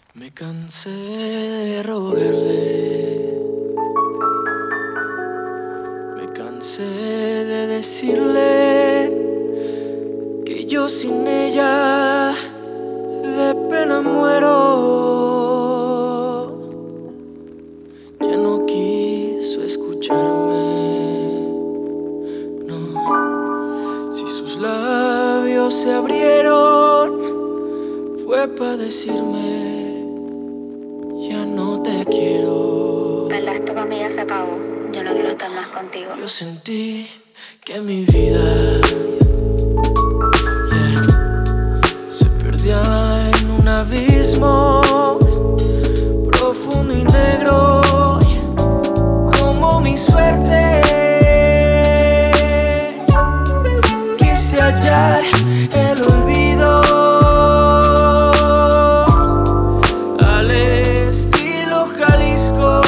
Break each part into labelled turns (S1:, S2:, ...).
S1: Me cansé de rogarle, me cansé de decirle que yo sin ella de pena muero. Ya no quiso escucharme, no. Si sus labios se abrieron, fue pa' decirme: ya no te quiero.
S2: El resto para mí ya se acabó. Yo no quiero estar más contigo.
S1: Yo sentí que mi vida se perdía en un abismo profundo y negro, como mi suerte. Quise hallar el olvido al estilo Jalisco,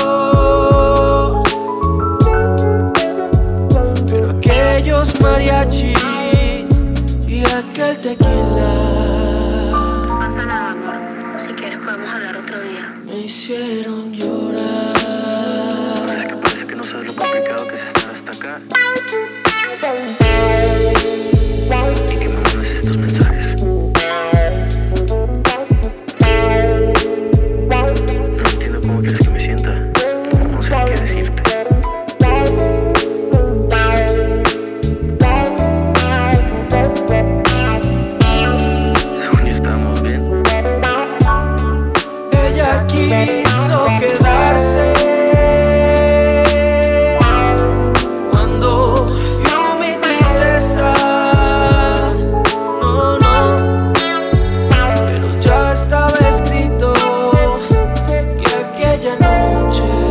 S1: pero aquellos mariachis y aquel tequila
S2: No pasa nada, amor. Si quieres podemos hablar otro día.
S1: me hicieron llorar.
S3: Es que parece que no sabes lo complicado que es estar hasta acá y que me mandes estos mensajes. No entiendo cómo quieres que me sienta. No sé qué decirte. Según yo estábamos bien.
S1: Ella quiso quedarse cuando vio mi tristeza. No, no, pero ya estaba escrito que aquella noche